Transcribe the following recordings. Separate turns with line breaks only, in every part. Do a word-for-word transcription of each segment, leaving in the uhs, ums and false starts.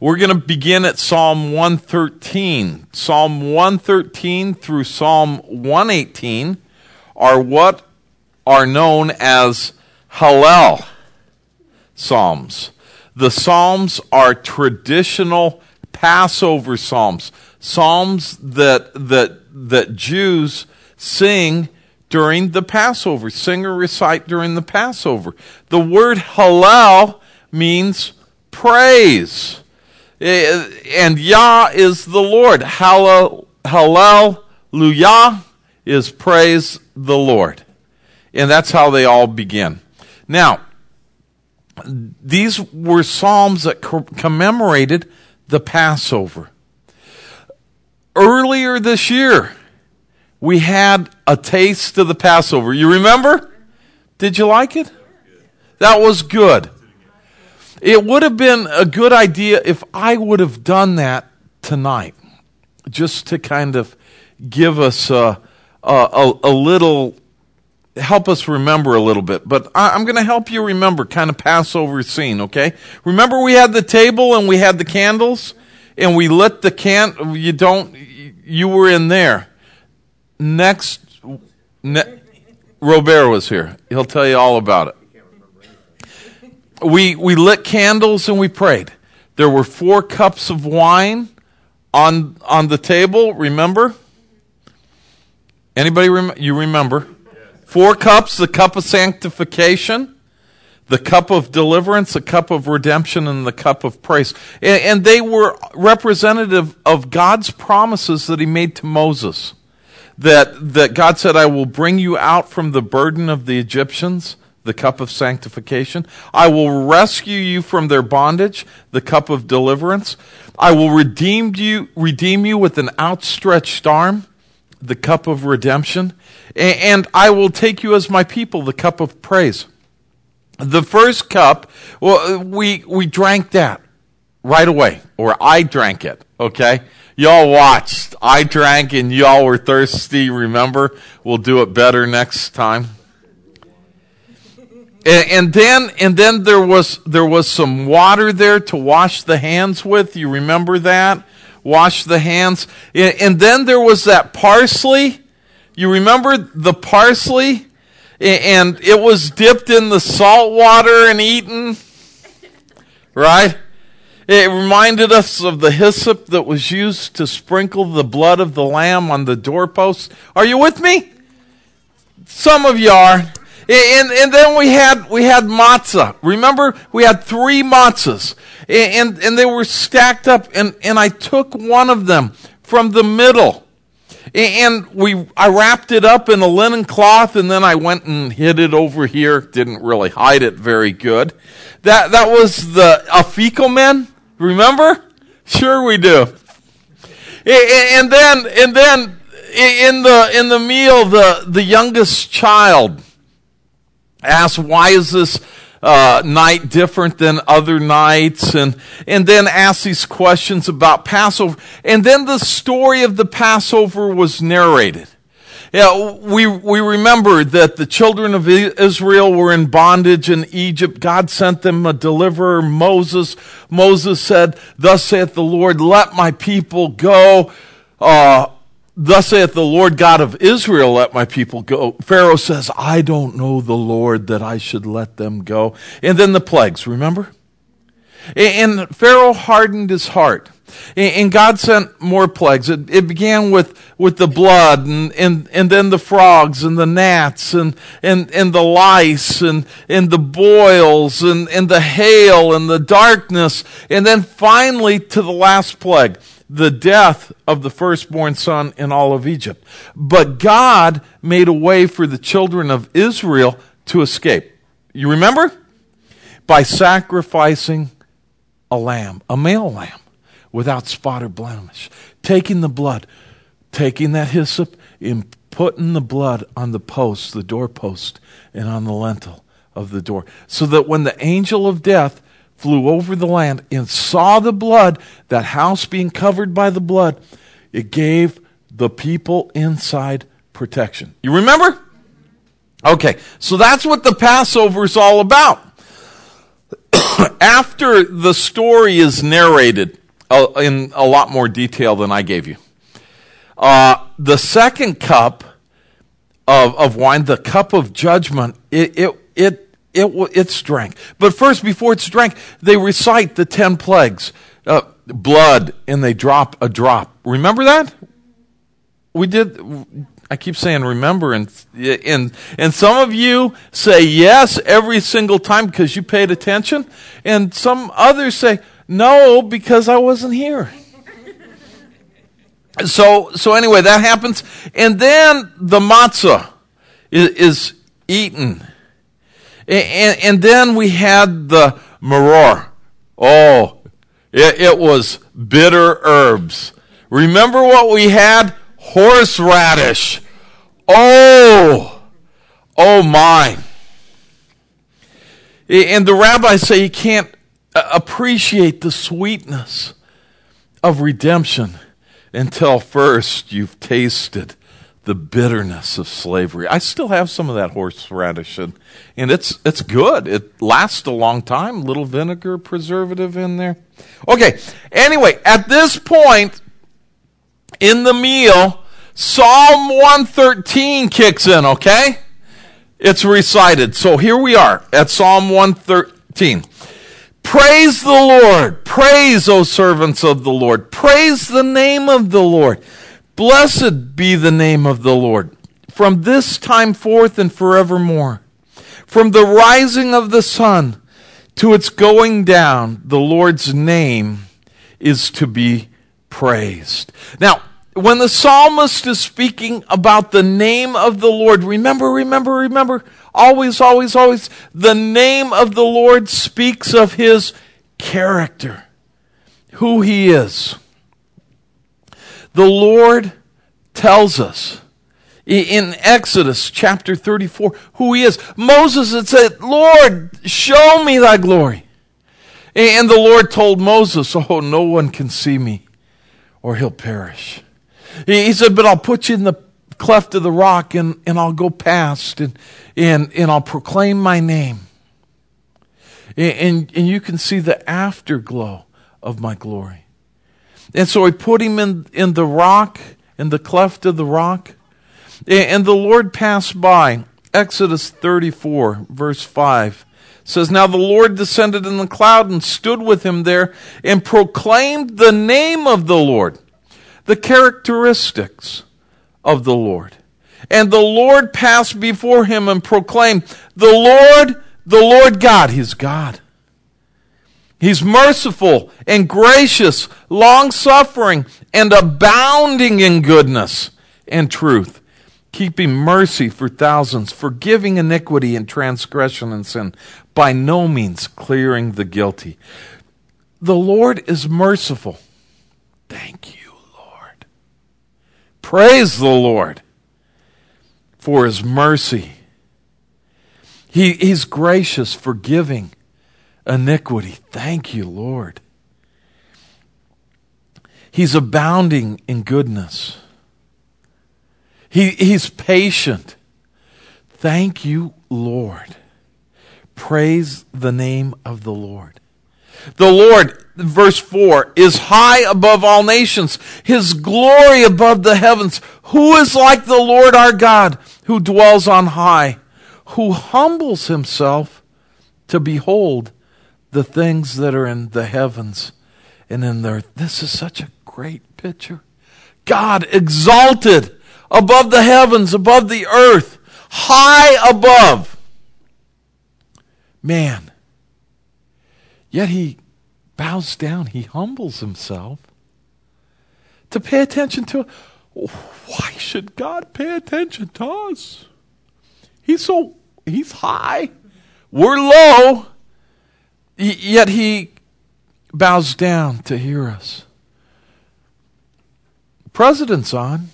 We're going to begin at Psalm one thirteen. Psalm one thirteen through Psalm one eighteen are what are known as Hallel Psalms. The Psalms are traditional Passover Psalms. Psalms that that that Jews sing during the Passover, sing or recite during the Passover. The word Hallel means praise. And Yah is the Lord. Hallel, Hallelujah is praise the Lord. And that's how they all begin. Now, these were psalms that co- commemorated the Passover. Earlier this year, we had a taste of the Passover. You remember? Did you like it? That was good. It would have been a good idea if I would have done that tonight, just to kind of give us a, a, a little, help us remember a little bit. But I, I'm going to help you remember kind of Passover scene, okay? Remember we had the table and we had the candles and we lit the can. You don't, you were in there. Next, ne- Robert was here. He'll tell you all about it. We we lit candles and we prayed. There were four cups of wine on on the table. Remember? Anybody rem- you remember? Four cups: the cup of sanctification, the cup of deliverance, the cup of redemption, and the cup of praise. And, and they were representative of God's promises that He made to Moses. That that God said, "I will bring you out from the burden of the Egyptians." The cup of sanctification. I will rescue you from their bondage, the cup of deliverance. I will redeem you, redeem you with an outstretched arm, the cup of redemption. And I will take you as my people, the cup of praise. The first cup, well, we we drank that right away, or I drank it, okay? Y'all watched. I drank and y'all were thirsty, remember? We'll do it better next time. And then, and then there was there was some water there to wash the hands with. You remember that? Wash the hands. And then there was that parsley. You remember the parsley? And it was dipped in the salt water and eaten. Right? It reminded us of the hyssop that was used to sprinkle the blood of the lamb on the doorposts. Are you with me? Some of you are. And, and then we had we had matzah. Remember, we had three matzahs, and, and they were stacked up. And, and I took one of them from the middle, and we I wrapped it up in a linen cloth, and then I went and hid it over here. Didn't really hide it very good. That that was the afikomen. Remember? Sure, we do. And then and then in the in the meal, the the youngest child asked, why is this uh, night different than other nights? And and then asked these questions about Passover. And then the story of the Passover was narrated. Yeah, we we remember that the children of Israel were in bondage in Egypt. God sent them a deliverer, Moses. Moses said, thus saith the Lord, let my people go. Uh, Thus saith the Lord God of Israel, let my people go. Pharaoh says, I don't know the Lord that I should let them go. And then the plagues, remember? And Pharaoh hardened his heart. And God sent more plagues. It, it began with, with the blood, and, and, and then the frogs, and the gnats, and, and, and the lice, and, and the boils, and, and the hail, and the darkness. And then finally to the last plague, the death of the firstborn son in all of Egypt. But God made a way for the children of Israel to escape. You remember? By sacrificing a lamb, a male lamb, without spot or blemish. Taking the blood, taking that hyssop, and putting the blood on the post, the doorpost, and on the lintel of the door. So that when the angel of death flew over the land and saw the blood, that house being covered by the blood, it gave the people inside protection. You remember? Okay, so that's what the Passover is all about. after the story is narrated uh, in a lot more detail than I gave you, uh, the second cup of, of wine, the cup of judgment, it it it, it it's drank. But first, before it's drank, they recite the ten plagues, uh, blood, and they drop a drop. Remember that? We did. I keep saying remember, and and and some of you say yes every single time because you paid attention, and some others say no because I wasn't here. So so anyway, that happens, and then the matzah is, is eaten, and, and then we had the maror. Oh, it, it was bitter herbs. Remember what we had? Horseradish. Oh, oh my. And the rabbis say you can't appreciate the sweetness of redemption until first you've tasted the bitterness of slavery. I still have some of that horseradish, and, and it's it's good. It lasts a long time. Little vinegar preservative in there. Okay, anyway, at this point in the meal, Psalm one thirteen kicks in, okay? It's recited. So here we are at Psalm one thirteen. Praise the Lord. Praise, O servants of the Lord. Praise the name of the Lord. Blessed be the name of the Lord, from this time forth and forevermore. From the rising of the sun to its going down, the Lord's name is to be praised. Now, when the psalmist is speaking about the name of the Lord, remember, remember, remember, always, always, always, the name of the Lord speaks of his character, who he is. The Lord tells us in Exodus chapter thirty-four who he is. Moses had said, Lord, show me thy glory. And the Lord told Moses, oh, no one can see me or he'll perish. He said, but I'll put you in the cleft of the rock and, and I'll go past and, and, and I'll proclaim my name. And, and, and you can see the afterglow of my glory. And so he put him in, in the rock, in the cleft of the rock. And, and the Lord passed by. Exodus thirty-four, verse five says, now the Lord descended in the cloud and stood with him there and proclaimed the name of the Lord, the characteristics of the Lord. And the Lord passed before him and proclaimed, the Lord, the Lord God, he's God. He's merciful and gracious, long-suffering, and abounding in goodness and truth, keeping mercy for thousands, forgiving iniquity and transgression and sin, by no means clearing the guilty. The Lord is merciful. Thank you. Praise the Lord for his mercy. He, he's gracious, forgiving iniquity. Thank you, Lord. He's abounding in goodness. He, he's patient. Thank you, Lord. Praise the name of the Lord. The Lord, verse four, is high above all nations, his glory above the heavens. Who is like the Lord our God, who dwells on high, who humbles himself to behold the things that are in the heavens and in the earth? This is such a great picture. God exalted above the heavens, above the earth, high above man. Yet he bows down, he humbles himself to pay attention to. Why should God pay attention to us? He's so, he's high. We're low. Yet he bows down to hear us. The president's on.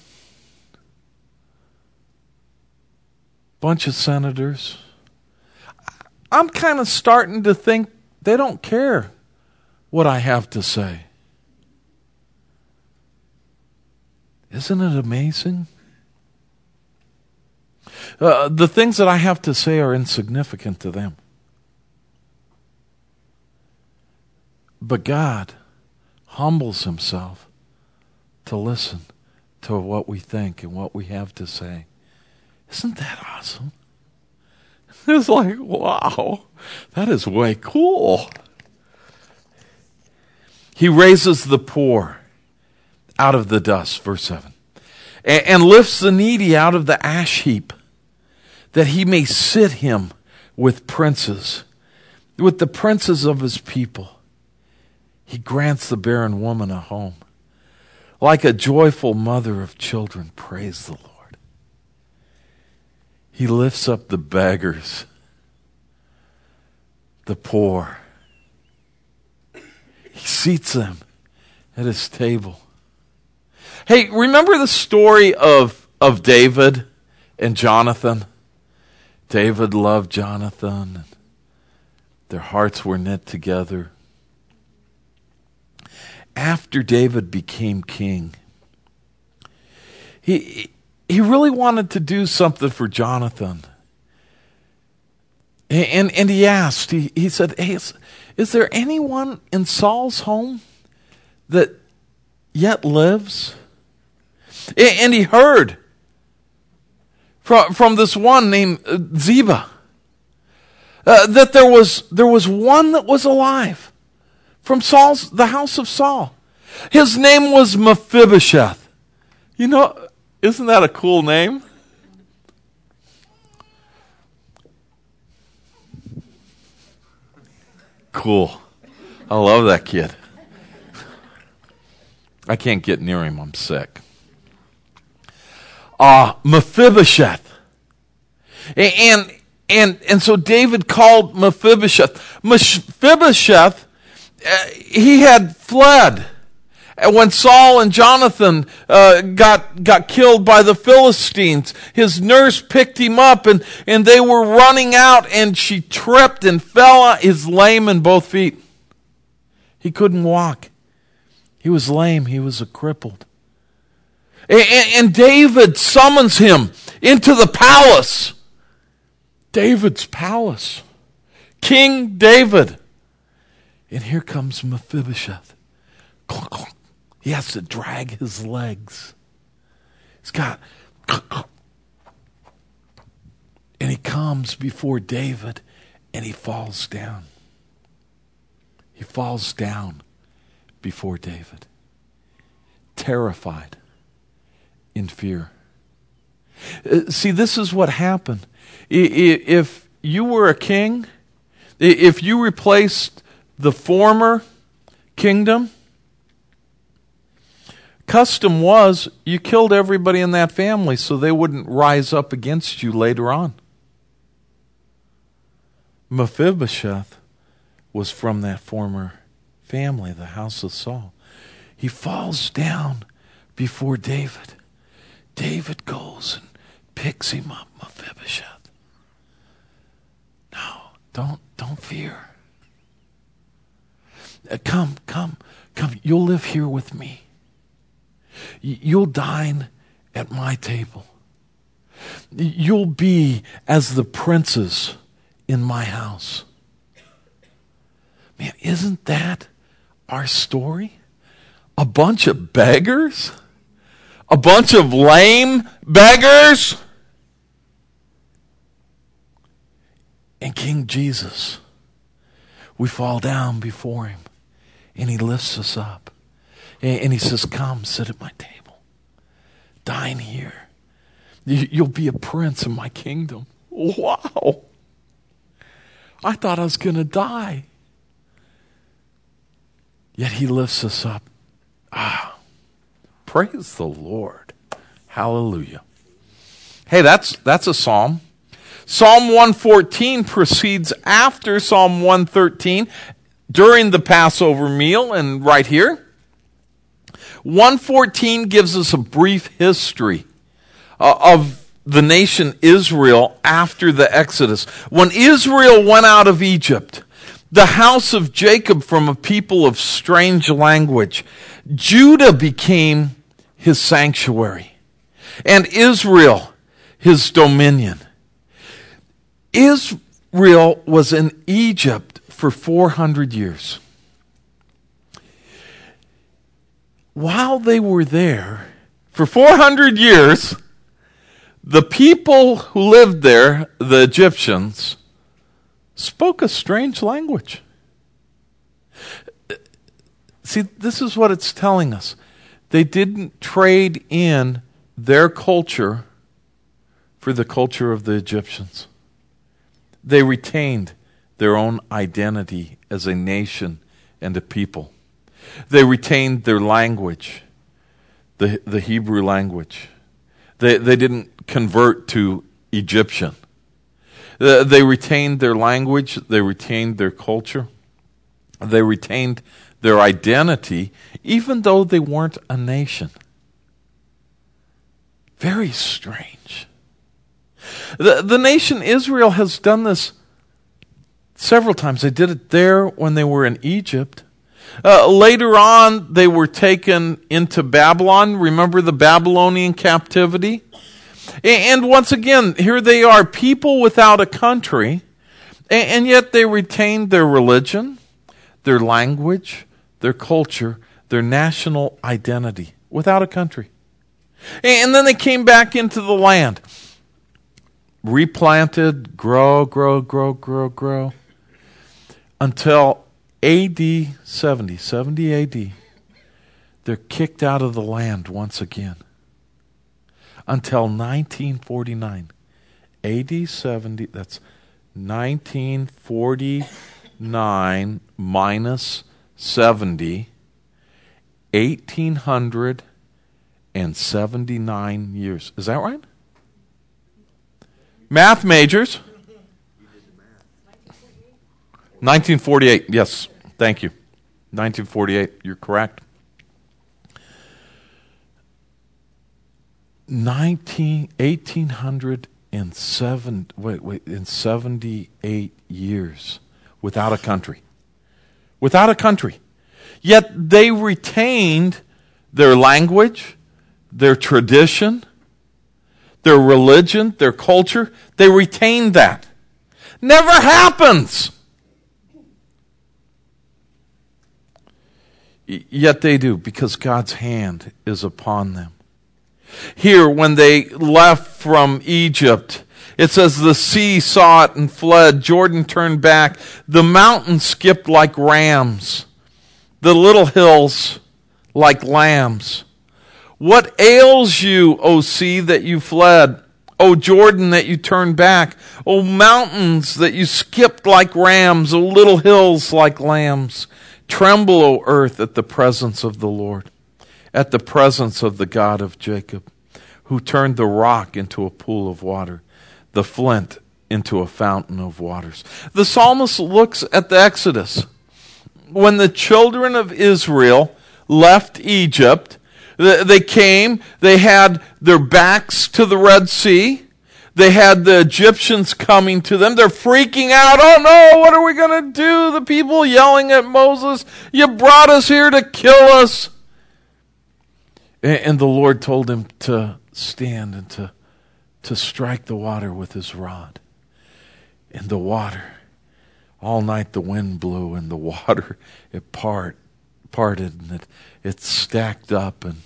Bunch of senators. I'm kind of starting to think they don't care what I have to say. Isn't it amazing? Uh, the things that I have to say are insignificant to them. But God humbles himself to listen to what we think and what we have to say. Isn't that awesome? It's like, wow, that is way cool. He raises the poor out of the dust, verse seven, and, and lifts the needy out of the ash heap, that he may sit him with princes, with the princes of his people. He grants the barren woman a home. Like a joyful mother of children, praise the Lord. He lifts up the beggars, the poor. He seats them at his table. Hey, remember the story of, of David and Jonathan? David loved Jonathan, and their hearts were knit together. After David became king, he he really wanted to do something for Jonathan. And, and he asked, he, he said, hey, is, is there anyone in Saul's home that yet lives? And he heard from, from this one named Ziba uh, that there was there was one that was alive from Saul's the house of Saul. His name was Mephibosheth. You know, isn't that a cool name? Cool. I love that kid. I can't get near him. I'm sick. Uh, Mephibosheth. And, and, and so David called Mephibosheth. Mephibosheth, uh, he had fled. And when Saul and Jonathan uh, got got killed by the Philistines, his nurse picked him up, and, and they were running out, and she tripped and fell on his lame in both feet. He couldn't walk. He was lame. He was a crippled. And, and David summons him into the palace. David's palace. King David. And here comes Mephibosheth. Clunk, clunk. He has to drag his legs. He's got... And he comes before David, and he falls down. He falls down before David, terrified, in fear. See, this is what happened. If you were a king, if you replaced the former kingdom, custom was you killed everybody in that family so they wouldn't rise up against you later on. Mephibosheth was from that former family, the house of Saul. He falls down before David. David goes and picks him up, Mephibosheth. No, don't, don't fear. Uh, come, come, come. You'll live here with me. You'll dine at my table. You'll be as the princes in my house. Man, isn't that our story? A bunch of beggars? A bunch of lame beggars? And King Jesus, we fall down before him, and he lifts us up. And he says, come, sit at my table. Dine here. You'll be a prince in my kingdom. Wow. I thought I was going to die. Yet he lifts us up. Ah, praise the Lord. Hallelujah. Hey, that's that's a psalm. Psalm one fourteen proceeds after Psalm one thirteen during the Passover meal, and right here. one fourteen gives us a brief history uh, of the nation Israel after the Exodus. When Israel went out of Egypt, the house of Jacob from a people of strange language, Judah became his sanctuary, and Israel his dominion. Israel was in Egypt for four hundred years. while they were there, for four hundred years, the people who lived there, the Egyptians, spoke a strange language. See, this is what it's telling us. They didn't trade in their culture for the culture of the Egyptians. They retained their own identity as a nation and a people. They retained their language, the, the Hebrew language. They, they didn't convert to Egyptian. Uh, they retained their language, they retained their culture, they retained their identity, even though they weren't a nation. Very strange. The, the nation Israel has done this several times. They did it there when they were in Egypt. Uh, later on, they were taken into Babylon. Remember the Babylonian captivity? And once again, here they are, people without a country, and yet they retained their religion, their language, their culture, their national identity, without a country. And then they came back into the land, replanted, grow, grow, grow, grow, grow, until A D seventy, seventy A D, they're kicked out of the land once again. Until nineteen forty-nine. A D seventy, that's nineteen forty-nine minus seventy, eighteen seventy-nine years. Is that right? Math majors. nineteen forty-eight, yes, thank you. nineteen forty-eight, you're correct. Nineteen, eighteen hundred and seven, wait, wait, in seventy-eight years without a country. Without a country. Yet they retained their language, their tradition, their religion, their culture. They retained that. Never happens. Yet they do, because God's hand is upon them. Here, when they left from Egypt, it says the sea saw it and fled. Jordan turned back. The mountains skipped like rams. The little hills like lambs. What ails you, O sea, that you fled? O Jordan, that you turned back? O mountains, that you skipped like rams? O little hills like lambs? Tremble, O earth, at the presence of the Lord, at the presence of the God of Jacob, who turned the rock into a pool of water, the flint into a fountain of waters. The psalmist looks at the Exodus. When the children of Israel left Egypt, they came, they had their backs to the Red Sea. They had the Egyptians coming to them. They're freaking out. Oh no, what are we going to do? The people yelling at Moses, you brought us here to kill us. And the Lord told him to stand and to, to strike the water with his rod. And the water, all night the wind blew and the water, it part, parted and it, it stacked up and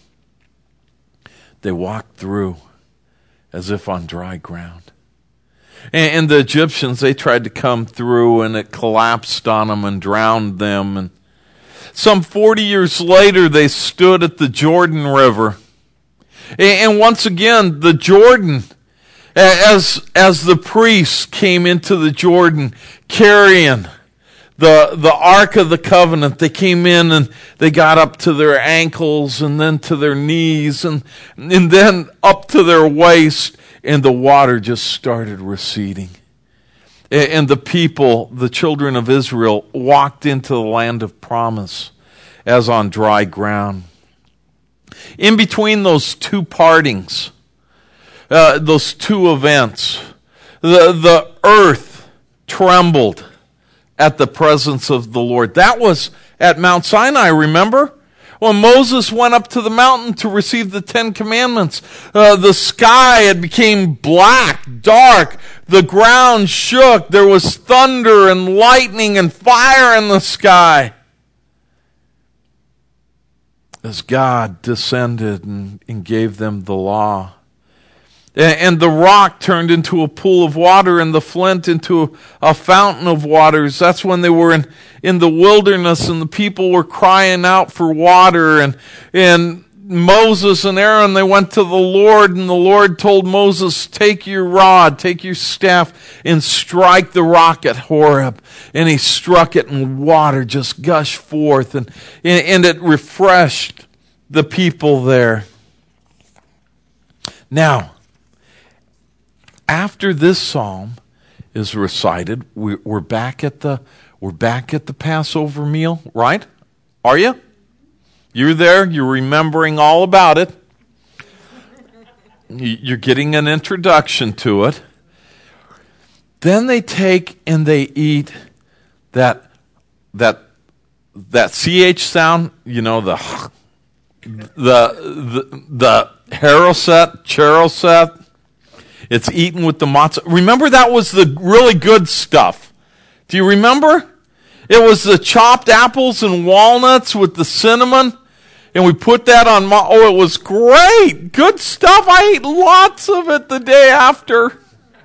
they walked through as if on dry ground. And, and the Egyptians, they tried to come through and it collapsed on them and drowned them. And some forty years later, they stood at the Jordan River. And, and once again, the Jordan, as, as the priests came into the Jordan carrying the, the Ark of the Covenant, they came in and they got up to their ankles and then to their knees and, and then up to their waist, and the water just started receding. And, and the people, the children of Israel, walked into the land of promise as on dry ground. In between those two partings, uh, those two events, the, the earth trembled at the presence of the Lord. That was at Mount Sinai, remember? When Moses went up to the mountain to receive the Ten Commandments, uh, the sky had became black, dark. The ground shook. There was thunder and lightning and fire in the sky. as God descended and, and gave them the law. And, and the rock turned into a pool of water, and the flint into a, a fountain of waters. That's when they were in, in the wilderness, and the people were crying out for water. And, and Moses and Aaron, they went to the Lord, and the Lord told Moses, take your rod, take your staff, and strike the rock at Horeb. And he struck it, and water just gushed forth, and, and it refreshed the people there. Now, after this psalm is recited, we're back at the we're back at the Passover meal, right? Are you? You're there. You're remembering all about it. You're getting an introduction to it. Then they take and they eat that that that C H sound. You know, the the the the haroset, charoset. It's eaten with the matzah. Remember, that was the really good stuff. Do you remember? It was the chopped apples and walnuts with the cinnamon. And we put that on ma- Oh, it was great. Good stuff. I ate lots of it the day after.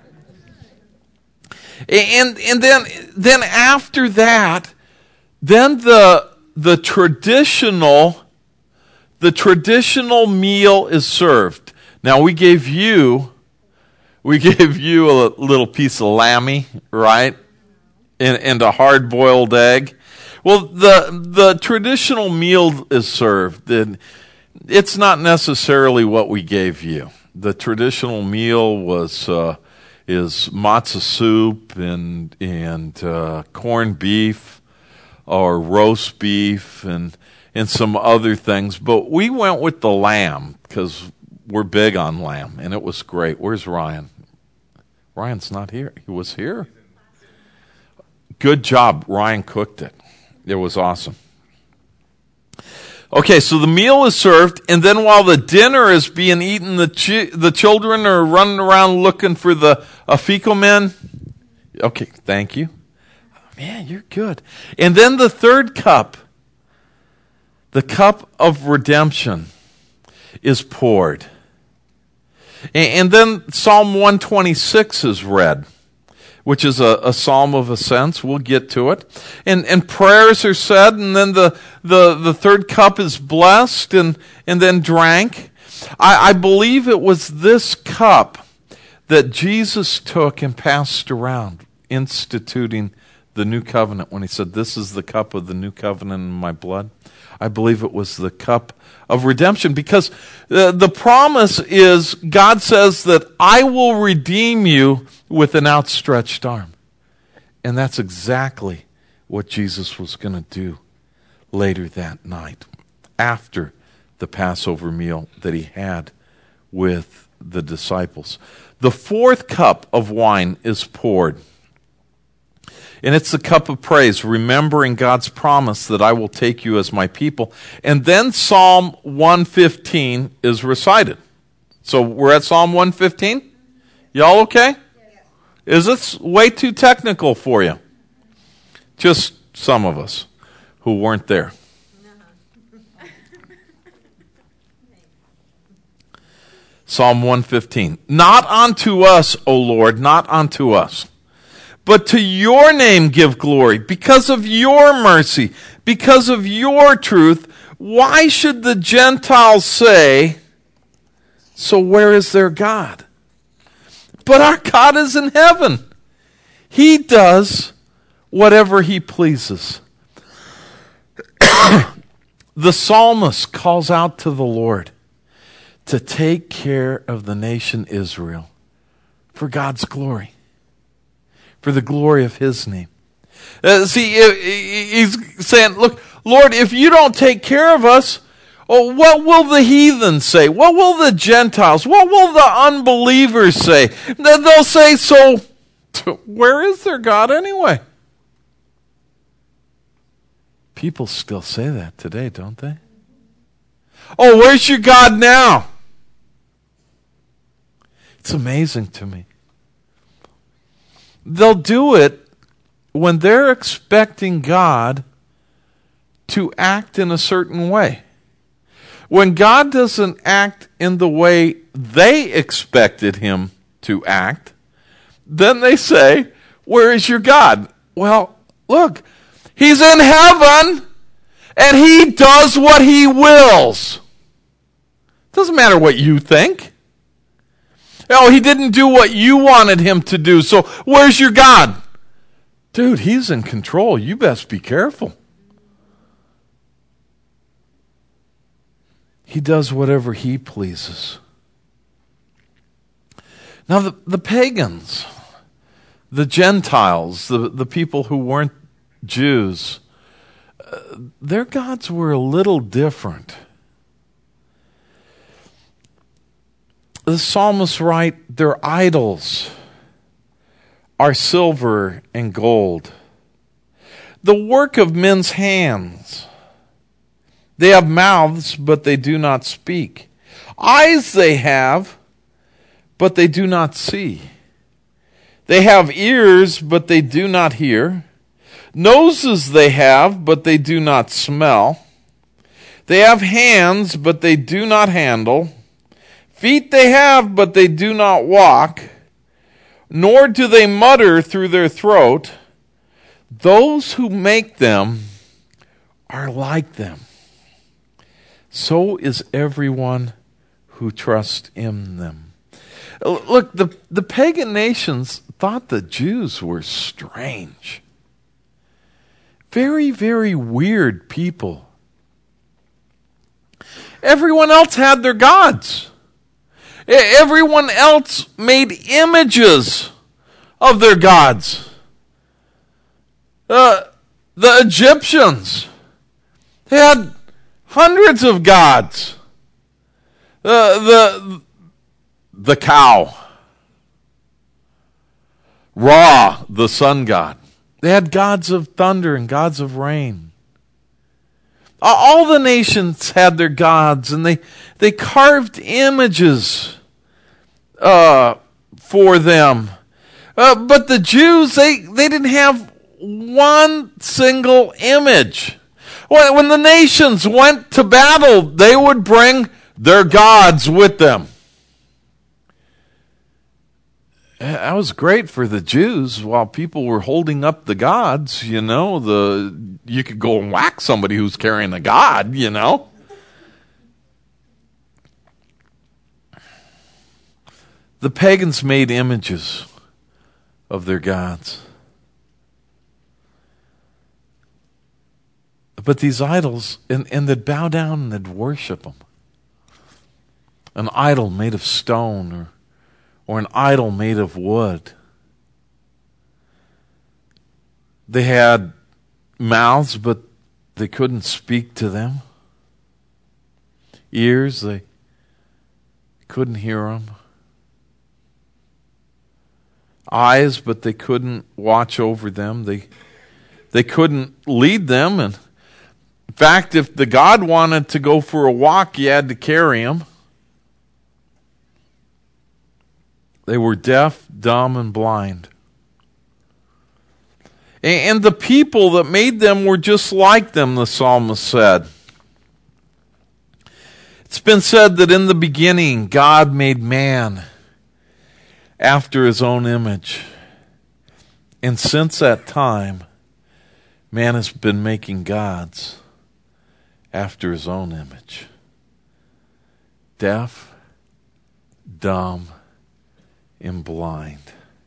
And and then then after that, then the the traditional the traditional meal is served. Now we gave you We gave you a little piece of lammy, right? And, and a hard-boiled egg. Well, the the traditional meal is served, and it's not necessarily what we gave you. The traditional meal was uh, is matzah soup and and uh, corned beef or roast beef and and some other things. But we went with the lamb because we're big on lamb, and it was great. Where's Ryan? Ryan's not here. He was here. Good job. Ryan cooked it. It was awesome. Okay, so the meal is served, and then while the dinner is being eaten, the chi- the children are running around looking for the afikomen. Okay, thank you. Man, you're good. And then the third cup, the cup of redemption, is poured. And then Psalm one twenty-six is read, which is a, a psalm of ascents. We'll get to it. And and prayers are said, and then the, the, the third cup is blessed and, and then drank. I, I believe it was this cup that Jesus took and passed around, instituting the new covenant when he said, this is the cup of the new covenant in my blood. I believe it was the cup of redemption, because uh, the promise is, God says that I will redeem you with an outstretched arm. And that's exactly what Jesus was going to do later that night, after the Passover meal that he had with the disciples. The fourth cup of wine is poured. And it's the cup of praise, remembering God's promise that I will take you as my people. And then Psalm one fifteen is recited. So we're at Psalm one fifteen? Y'all okay? Is this way too technical for you? Just some of us who weren't there. Psalm one fifteen. Not unto us, O Lord, not unto us, but to your name give glory, because of your mercy, because of your truth. Why should the Gentiles say, so where is their God? But our God is in heaven. He does whatever he pleases. The psalmist calls out to the Lord to take care of the nation Israel for God's glory, for the glory of his name. Uh, see, he's saying, look, Lord, if you don't take care of us, oh, what will the heathen say? What will the Gentiles, what will the unbelievers say? They'll say, so where is their God anyway? People still say that today, don't they? Oh, where's your God now? It's amazing to me. They'll do it when they're expecting God to act in a certain way. When God doesn't act in the way they expected him to act, then they say, where is your God? Well, look, he's in heaven and he does what he wills. Doesn't matter what you think. Oh, he didn't do what you wanted him to do, so where's your God? Dude, he's in control. You best be careful. He does whatever he pleases. Now, the, the pagans, the Gentiles, the, the people who weren't Jews, uh, their gods were a little different. The psalmists write, their idols are silver and gold, the work of men's hands. They have mouths, but they do not speak. Eyes they have, but they do not see. They have ears, but they do not hear. Noses they have, but they do not smell. They have hands, but they do not handle. Feet they have, but they do not walk. Nor do they mutter through their throat. Those who make them are like them. So is everyone who trusts in them. Look, the, the pagan nations thought the Jews were strange. Very, very weird people. Everyone else had their gods. Everyone else made images of their gods. Uh, the Egyptians, they had hundreds of gods. Uh, the the cow. Ra, the sun god. They had gods of thunder and gods of rain. All the nations had their gods, and they, they carved images uh, for them. Uh, but the Jews, they, they didn't have one single image. When, when the nations went to battle, they would bring their gods with them. That was great for the Jews. While people were holding up the gods, you know, the you could go and whack somebody who's carrying a god, you know. The pagans made images of their gods. But these idols, and, and they'd bow down and they'd worship them. An idol made of stone or or an idol made of wood. They had mouths, but they couldn't speak to them. Ears, they couldn't hear them. Eyes, but they couldn't watch over them. They, they couldn't lead them. And in fact, if the God wanted to go for a walk, you had to carry him. They were deaf, dumb, and blind. And the people that made them were just like them, the psalmist said. It's been said that in the beginning, God made man after his own image. And since that time, man has been making gods after his own image. Deaf, dumb, and blind.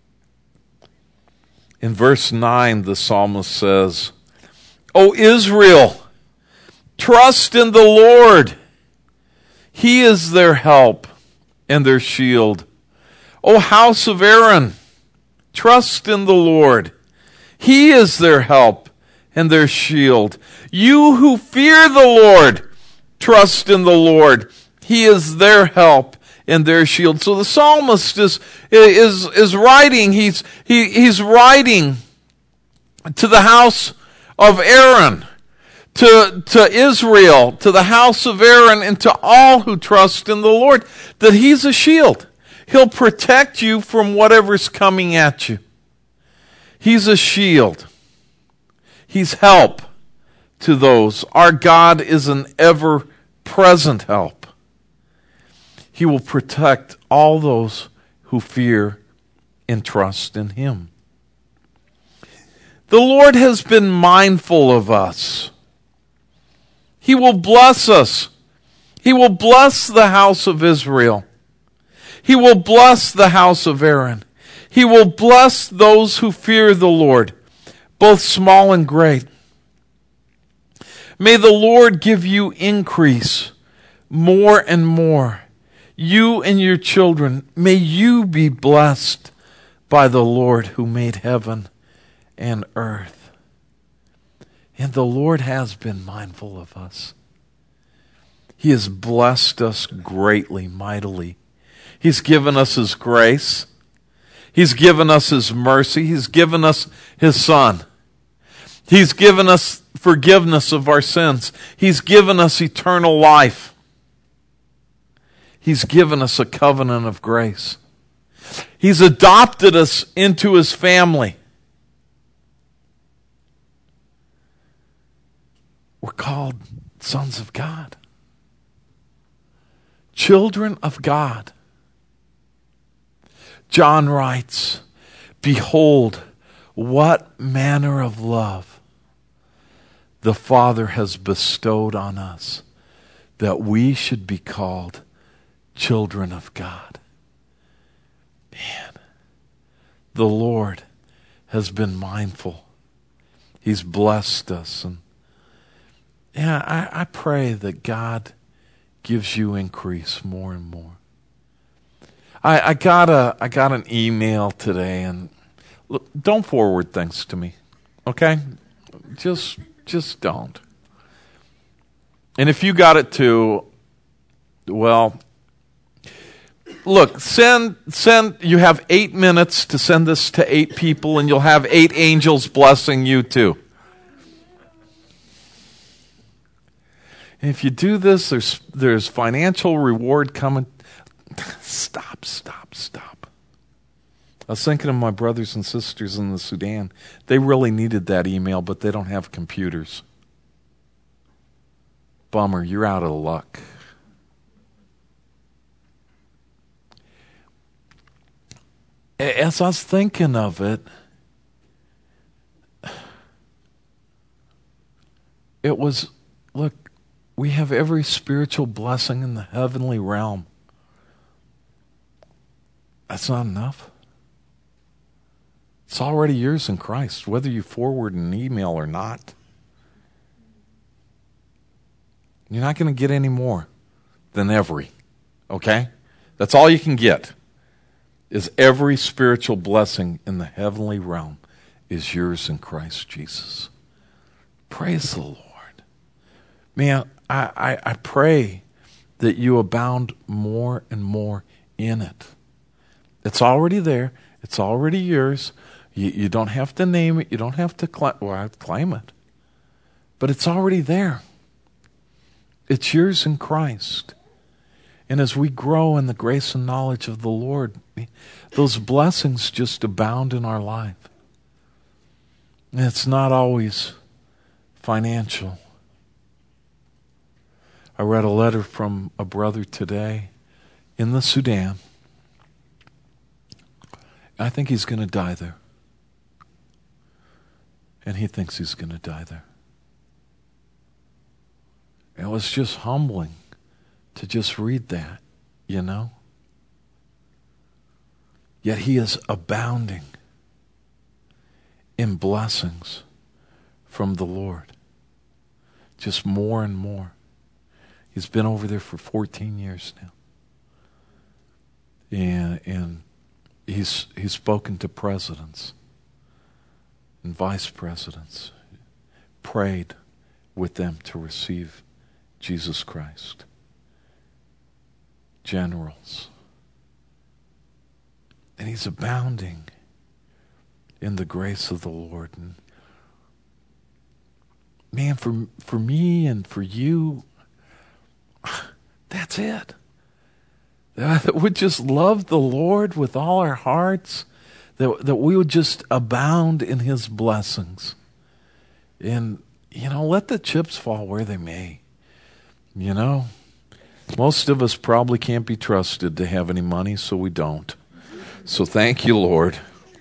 In verse nine, the psalmist says, O Israel, trust in the Lord. He is their help and their shield. O house of Aaron, trust in the Lord. He is their help and their shield. You who fear the Lord, trust in the Lord. He is their help and their shield. So the psalmist is is is writing. He's he he's writing to the house of Aaron, to to Israel, to the house of Aaron, and to all who trust in the Lord, that he's a shield. He'll protect you from whatever's coming at you. He's a shield. He's help to those. Our God is an ever present help. He will protect all those who fear and trust in him. The Lord has been mindful of us. He will bless us. He will bless the house of Israel. He will bless the house of Aaron. He will bless those who fear the Lord, both small and great. May the Lord give you increase more and more. You and your children, may you be blessed by the Lord who made heaven and earth. And the Lord has been mindful of us. He has blessed us greatly, mightily. He's given us his grace. He's given us his mercy. He's given us his Son. He's given us forgiveness of our sins. He's given us eternal life. He's given us a covenant of grace. He's adopted us into his family. We're called sons of God. Children of God. John writes, "Behold, what manner of love the Father has bestowed on us, that we should be called children of God." Man, the Lord has been mindful. He's blessed us. And yeah, I, I pray that God gives you increase more and more. I, I got a I got an email today, and look, don't forward things to me, okay? Just just don't. And if you got it too, well, look, send send. You have eight minutes to send this to eight people, and you'll have eight angels blessing you too. And if you do this, there's there's financial reward coming. Stop, stop, stop. I was thinking of my brothers and sisters in the Sudan. They really needed that email, but they don't have computers. Bummer, you're out of luck. As I was thinking of it, it was, look, we have every spiritual blessing in the heavenly realm. That's not enough. It's already yours in Christ, whether you forward an email or not. You're not going to get any more than every, okay? That's all you can get, is every spiritual blessing in the heavenly realm is yours in Christ Jesus. Praise the Lord. Man, I, I, I pray that you abound more and more in it. It's already there. It's already yours. You, you don't have to name it. You don't have to cl- well, claim it. But it's already there. It's yours in Christ. And as we grow in the grace and knowledge of the Lord, those blessings just abound in our life. And it's not always financial. I read a letter from a brother today in the Sudan. I think he's going to die there. And he thinks he's going to die there. It was just humbling to just read that, you know? Yet he is abounding in blessings from the Lord. Just more and more. He's been over there for fourteen years now. And, and he's, he's spoken to presidents and vice presidents, prayed with them to receive Jesus Christ. Generals. And he's abounding in the grace of the Lord. And man, for for me and for you, that's it. That we just love the Lord with all our hearts, that that we would just abound in his blessings. And, you know, let the chips fall where they may. You know, Most of us probably can't be trusted to have any money, so we don't. So thank you, Lord.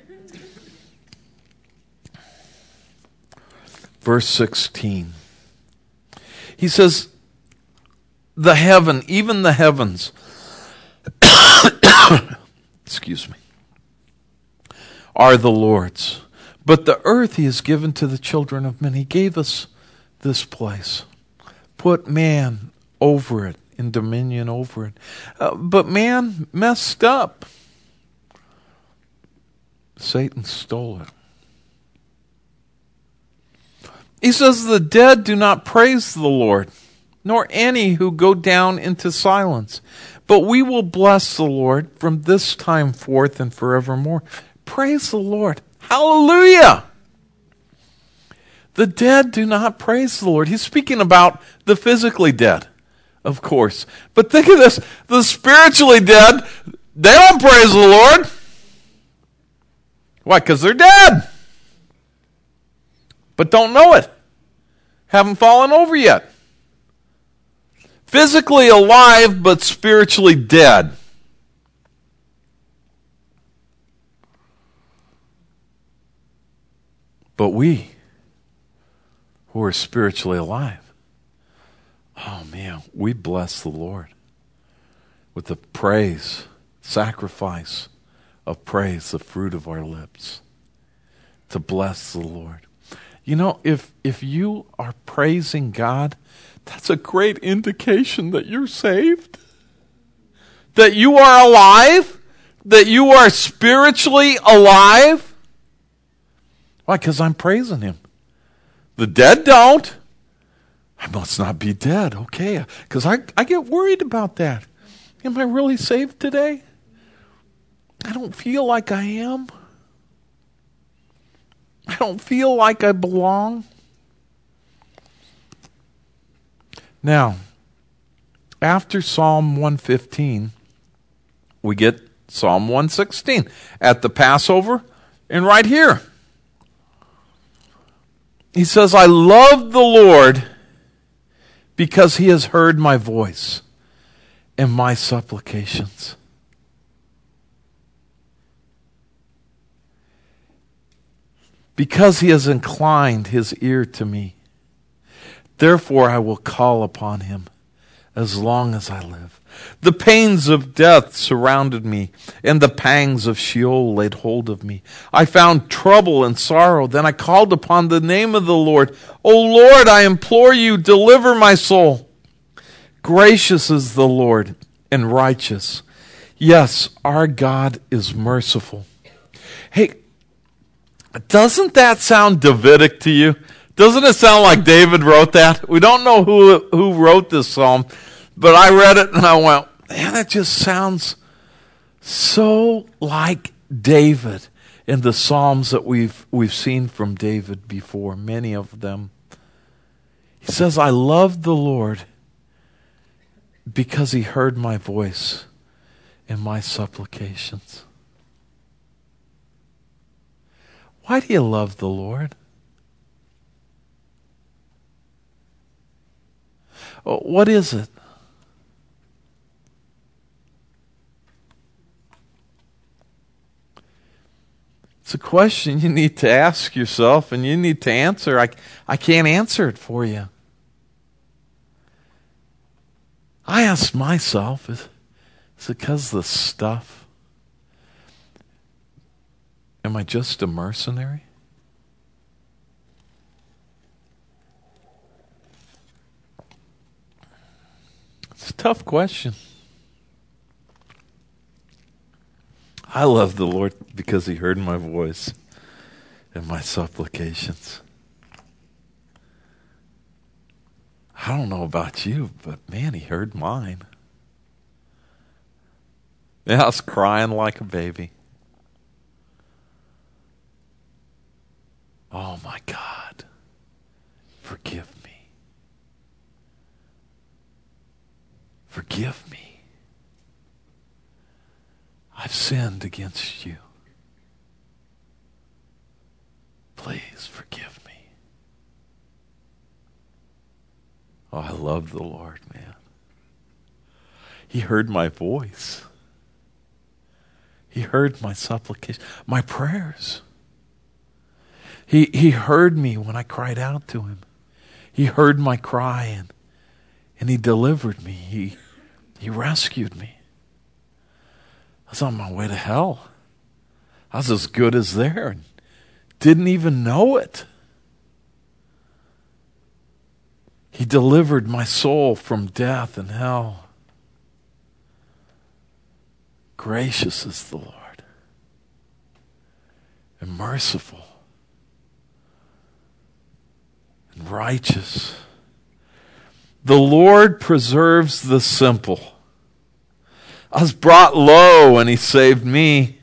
Verse sixteen. He says, the heaven, even the heavens, excuse me, are the Lord's. But the earth he has given to the children of men. He gave us this place. Put man over it, in dominion over it. Uh, but man messed up. Satan stole it. He says, the dead do not praise the Lord, nor any who go down into silence. But we will bless the Lord from this time forth and forevermore. Praise the Lord. Hallelujah. The dead do not praise the Lord. He's speaking about the physically dead, of course. But think of this. The spiritually dead, they don't praise the Lord. Why? Because they're dead. But don't know it. Haven't fallen over yet. Physically alive, but spiritually dead. But we, who are spiritually alive, oh man, we bless the Lord with the praise, sacrifice of praise, the fruit of our lips, to bless the Lord. You know, if if you are praising God, that's a great indication that you're saved, that you are alive, that you are spiritually alive. Why? Because I'm praising him. The dead don't. I must not be dead. Okay, because I, I get worried about that. Am I really saved today? I don't feel like I am. I don't feel like I belong. Now, after Psalm one fifteen, we get Psalm one sixteen at the Passover, and right here. He says, I love the Lord because he has heard my voice and my supplications. Because he has inclined his ear to me. Therefore I will call upon him as long as I live. The pains of death surrounded me, and the pangs of Sheol laid hold of me. I found trouble and sorrow. Then I called upon the name of the Lord. O Lord, I implore you, deliver my soul. Gracious is the Lord and righteous. Yes, our God is merciful. Hey, doesn't that sound Davidic to you? Doesn't it sound like David wrote that? We don't know who who wrote this psalm, but I read it and I went, man, that just sounds so like David in the psalms that we've we've seen from David before, many of them. He says, I love the Lord because he heard my voice and my supplications. Why do you love the Lord? What is it? It's a question you need to ask yourself and you need to answer. I, I can't answer it for you. I ask myself, is, is it because of the stuff? Am I just a mercenary? It's a tough question. I love the Lord because he heard my voice and my supplications. I don't know about you, but man, he heard mine. Yeah, I was crying like a baby. Oh my God, forgive me. Forgive me. I've sinned against you. Please forgive me. Oh, I love the Lord, man. He heard my voice. He heard my supplication, my prayers. He, he heard me when I cried out to him. He heard my cry, and, and he delivered me. He, he rescued me. I was on my way to hell. I was as good as there and didn't even know it. He delivered my soul from death and hell. Gracious is the Lord, and merciful, and righteous. The Lord preserves the simple. I was brought low, and he saved me.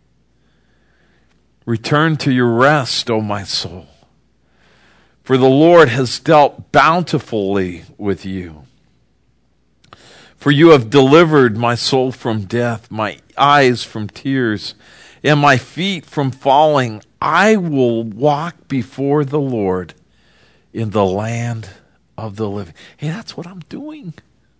Return to your rest, O my soul, for the Lord has dealt bountifully with you. For you have delivered my soul from death, my eyes from tears, and my feet from falling. I will walk before the Lord in the land of the living. Hey, that's what I'm doing.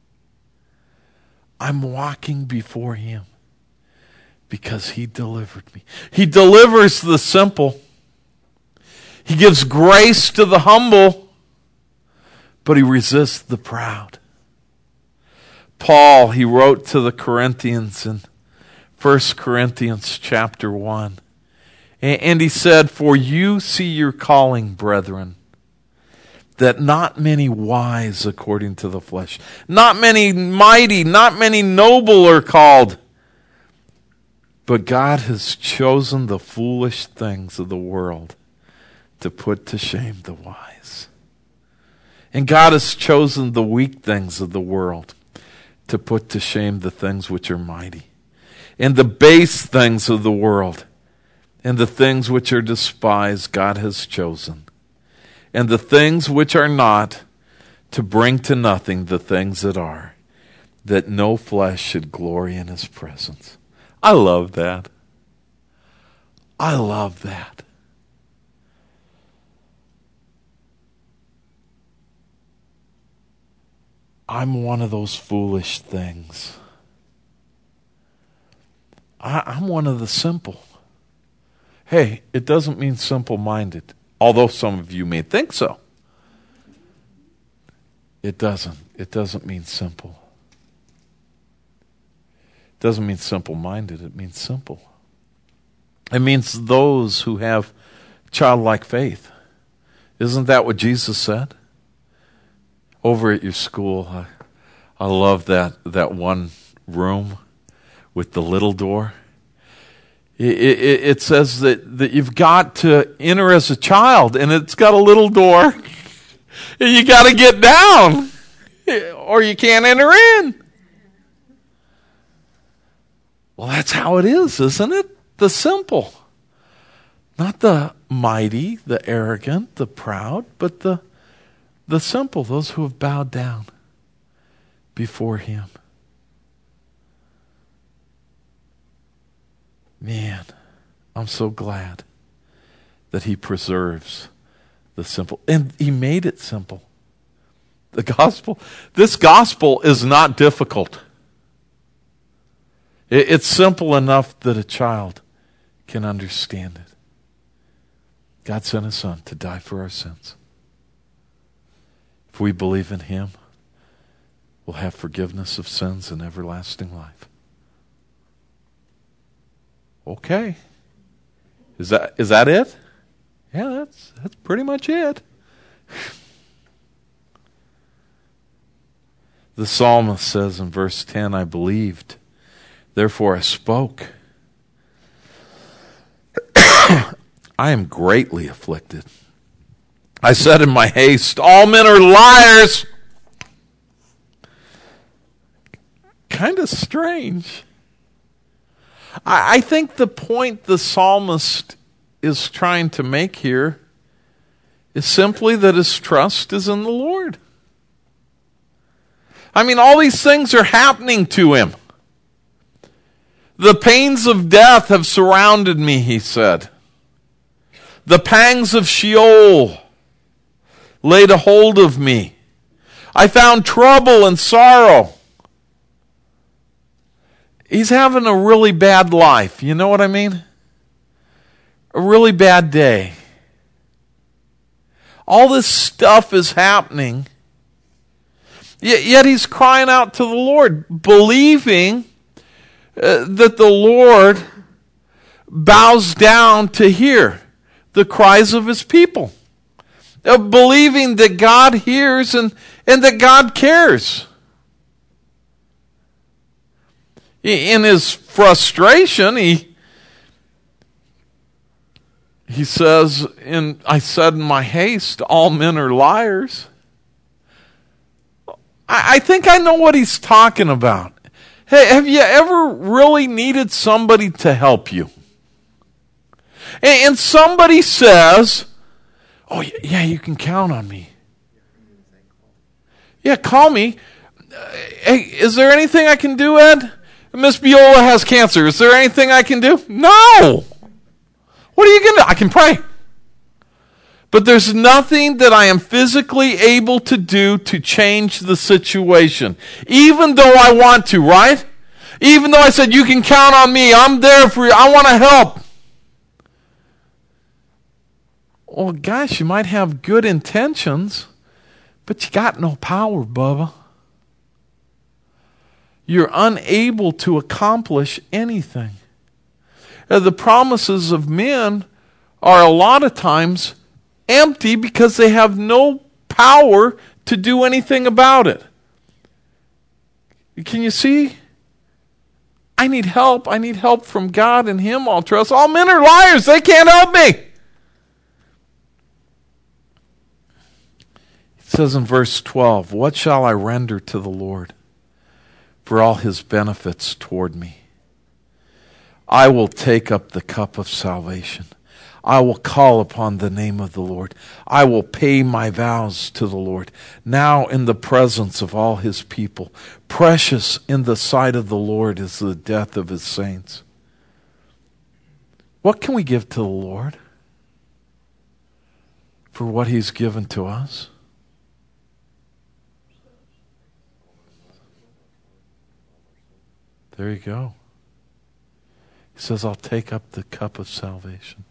I'm walking before him because he delivered me. He delivers the simple. He gives grace to the humble, but he resists the proud. Paul, he wrote to the Corinthians in First Corinthians chapter one. And he said, for you see your calling, brethren, that not many wise according to the flesh, not many mighty, not many noble are called, but God has chosen the foolish things of the world to put to shame the wise. And God has chosen the weak things of the world to put to shame the things which are mighty, and the base things of the world, and the things which are despised God has chosen, and the things which are not, to bring to nothing the things that are, that no flesh should glory in his presence. I love that. I love that. I'm one of those foolish things. I, I'm one of the simple. Hey, it doesn't mean simple-minded, although some of you may think so. It doesn't. It doesn't mean simple. It doesn't mean simple-minded. It means simple. It means those who have childlike faith. Isn't that what Jesus said? Over at your school, I, I love that, that one room with the little door. It, it, it says that, that you've got to enter as a child, and it's got a little door, and you got to get down, or you can't enter in. Well, that's how it is, isn't it? The simple. Not the mighty, the arrogant, the proud, but the The simple, those who have bowed down before him. Man, I'm so glad that he preserves the simple. And he made it simple. The gospel, this gospel is not difficult. It's simple enough that a child can understand it. God sent his son to die for our sins. If we believe in him, we'll have forgiveness of sins and everlasting life. Okay. Is that is that it? Yeah, that's that's pretty much it. The psalmist says in verse ten, I believed, therefore I spoke. I am greatly afflicted. I said in my haste, all men are liars. Kind of strange. I, I think the point the psalmist is trying to make here is simply that his trust is in the Lord. I mean, all these things are happening to him. The pains of death have surrounded me, he said. The pangs of Sheol laid a hold of me. I found trouble and sorrow. He's having a really bad life. You know what I mean? A really bad day. All this stuff is happening. Yet, yet he's crying out to the Lord, believing uh, that the Lord bows down to hear the cries of his people. Uh, believing that God hears and, and that God cares. In his frustration, he he says, in, I said in my haste, all men are liars. I, I think I know what he's talking about. Hey, have you ever really needed somebody to help you? And, and somebody says, oh, yeah, you can count on me. Yeah, call me. Hey, is there anything I can do, Ed? Miss Biola has cancer. Is there anything I can do? No. What are you going to do? I can pray. But there's nothing that I am physically able to do to change the situation. Even though I want to, right? Even though I said, you can count on me. I'm there for you. I want to help. Well, gosh, you might have good intentions, but you got no power, Bubba. You're unable to accomplish anything. Uh, the promises of men are a lot of times empty because they have no power to do anything about it. Can you see? I need help. I need help from God and Him I'll trust. All men are liars. They can't help me. It says in verse twelve, what shall I render to the Lord for all His benefits toward me? I will take up the cup of salvation. I will call upon the name of the Lord. I will pay my vows to the Lord. Now in the presence of all His people, precious in the sight of the Lord is the death of His saints. What can we give to the Lord for what He's given to us? There you go. He says, I'll take up the cup of salvation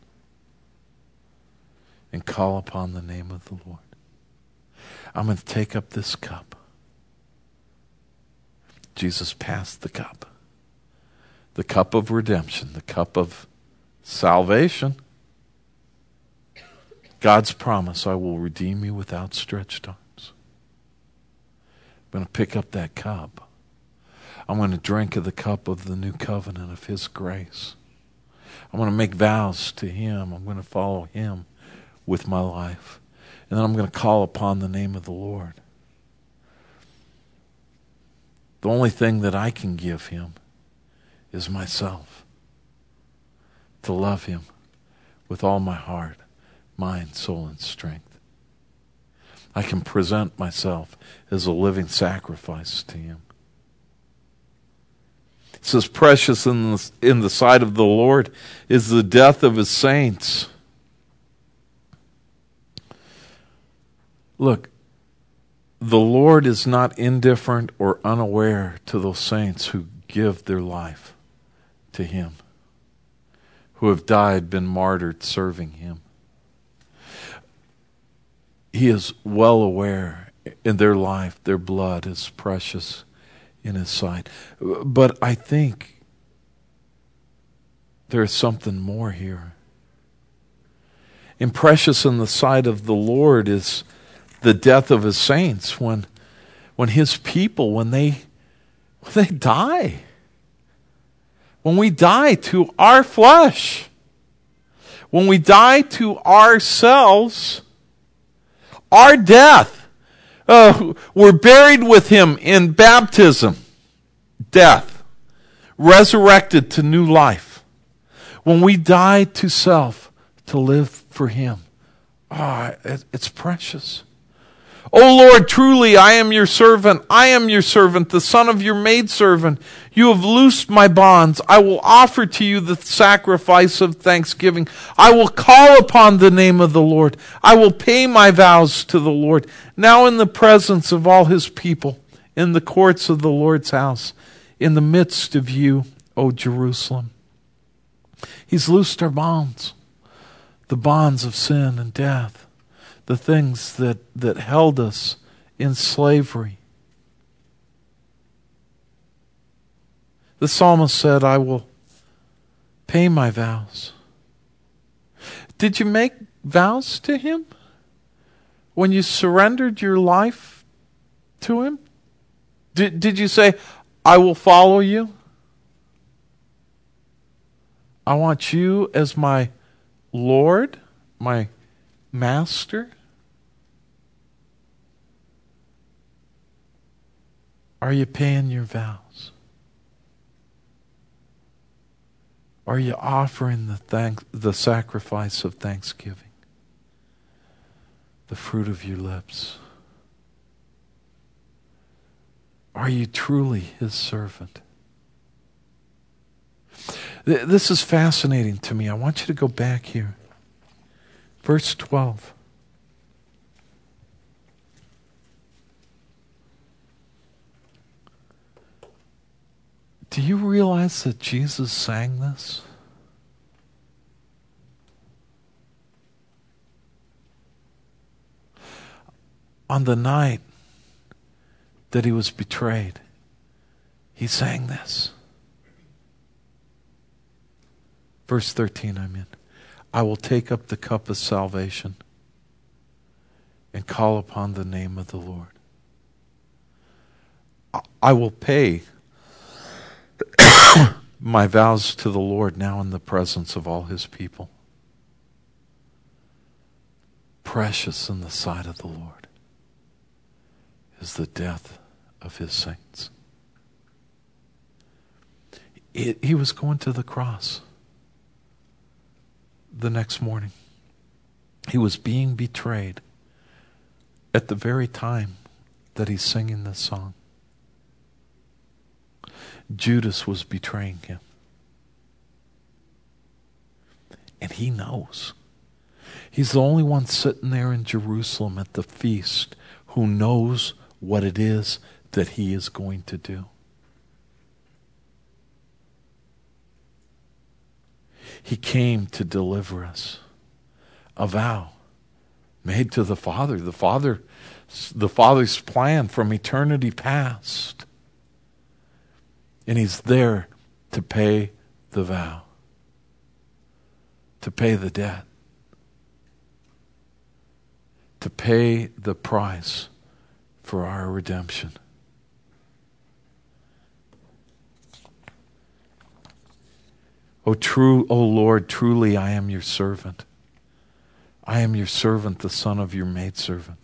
and call upon the name of the Lord. I'm going to take up this cup. Jesus passed the cup. The cup of redemption, the cup of salvation. God's promise, I will redeem you with outstretched arms. I'm going to pick up that cup. I'm going to drink of the cup of the new covenant of His grace. I'm going to make vows to Him. I'm going to follow Him with my life. And then I'm going to call upon the name of the Lord. The only thing that I can give Him is myself. To love Him with all my heart, mind, soul, and strength. I can present myself as a living sacrifice to Him. It says, precious in the, in the sight of the Lord is the death of His saints. Look, the Lord is not indifferent or unaware to those saints who give their life to Him, who have died, been martyred, serving Him. He is well aware in their life, their blood is precious in His sight. But I think there's something more here. And precious in the sight of the Lord is the death of His saints, when when His people, when they when they die. When we die to our flesh. When we die to ourselves, our death. Uh, we're buried with Him in baptism, death, resurrected to new life. When we die to self, to live for Him, ah, oh, it, it's precious. O Lord, truly I am your servant. I am your servant, the son of your maidservant. You have loosed my bonds. I will offer to you the sacrifice of thanksgiving. I will call upon the name of the Lord. I will pay my vows to the Lord. Now in the presence of all His people, in the courts of the Lord's house, in the midst of you, O Jerusalem. He's loosed our bonds, the bonds of sin and death, the things that, that held us in slavery. The psalmist said, I will pay my vows. Did you make vows to him when you surrendered your life to him? Did, did you say, I will follow you? I want you as my Lord, my Master? Are you paying your vows? Are you offering the thank, the sacrifice of thanksgiving? The fruit of your lips? Are you truly his servant? This is fascinating to me. I want you to go back here. Verse twelve. Do you realize that Jesus sang this? On the night that he was betrayed, he sang this. Verse thirteen, I'm in. I will take up the cup of salvation and call upon the name of the Lord. I will pay my vows to the Lord now in the presence of all his people. Precious in the sight of the Lord is the death of his saints. It, he was going to the cross the next morning. He was being betrayed at the very time that he's singing this song. Judas was betraying him. And he knows. He's the only one sitting there in Jerusalem at the feast who knows what it is that he is going to do. He came to deliver us. A vow made to the Father. The Father, the Father's plan from eternity past. And he's there to pay the vow. To pay the debt. To pay the price for our redemption. O true, O Lord, truly I am your servant. I am your servant, the son of your maidservant.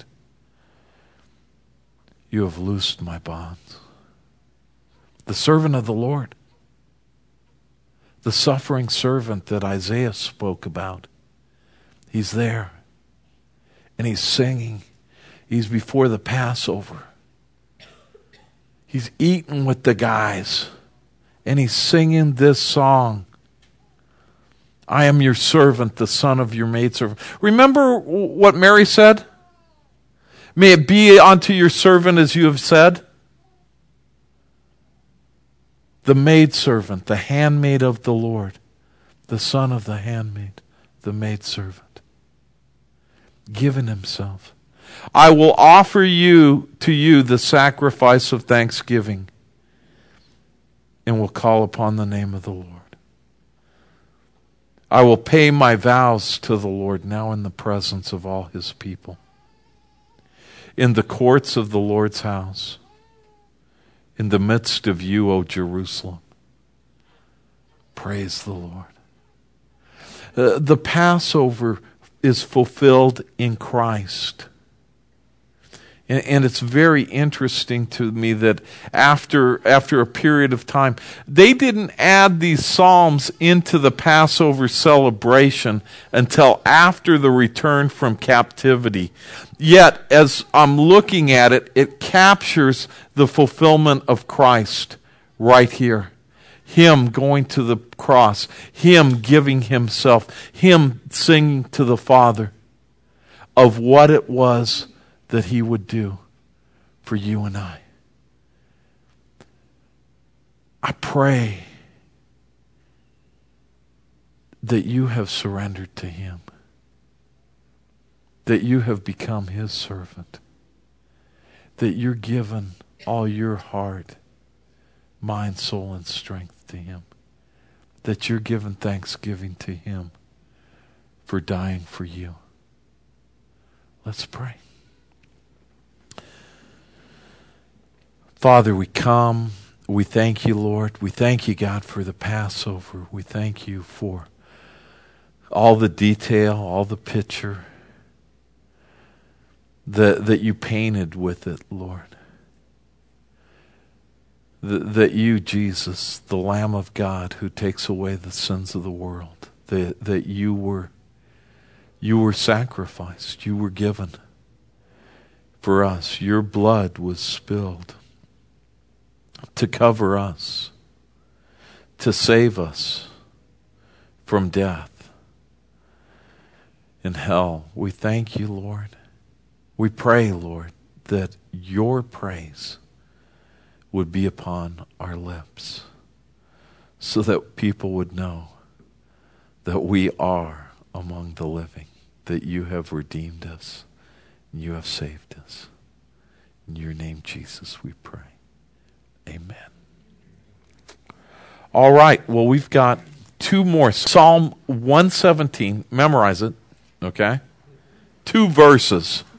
You have loosed my bonds. The servant of the Lord. The suffering servant that Isaiah spoke about. He's there. And he's singing. He's before the Passover. He's eating with the guys. And he's singing this song. I am your servant, the son of your maidservant. Remember what Mary said? May it be unto your servant as you have said. The maidservant, the handmaid of the Lord, the son of the handmaid, the maidservant, given himself. I will offer you to you the sacrifice of thanksgiving and will call upon the name of the Lord. I will pay my vows to the Lord now in the presence of all his people. In the courts of the Lord's house. In the midst of you, O Jerusalem. Praise the Lord. Uh, the Passover is fulfilled in Christ. And, and it's very interesting to me that after, after a period of time, they didn't add these psalms into the Passover celebration until after the return from captivity. Yet, as I'm looking at it, it captures the fulfillment of Christ right here. Him going to the cross. Him giving himself. Him singing to the Father of what it was that he would do for you and I. pray that you have surrendered to Him, that you have become His servant, that you're given all your heart, mind, soul, and strength to Him, that you're giving thanksgiving to Him for dying for you. Let's pray. Father, we come. We thank you, Lord. We thank you, God, for the Passover. We thank you for all the detail, all the picture that, that you painted with it, Lord. That, that you, Jesus, the Lamb of God who takes away the sins of the world, that, that you were you were sacrificed, you were given for us. Your blood was spilled to cover us, to save us from death and hell. We thank you, Lord. We pray, Lord, that your praise would be upon our lips so that people would know that we are among the living, that you have redeemed us and you have saved us. In your name, Jesus, we pray. Amen. All right. Well, we've got two more. Psalm one seventeen. Memorize it. Okay? Two verses.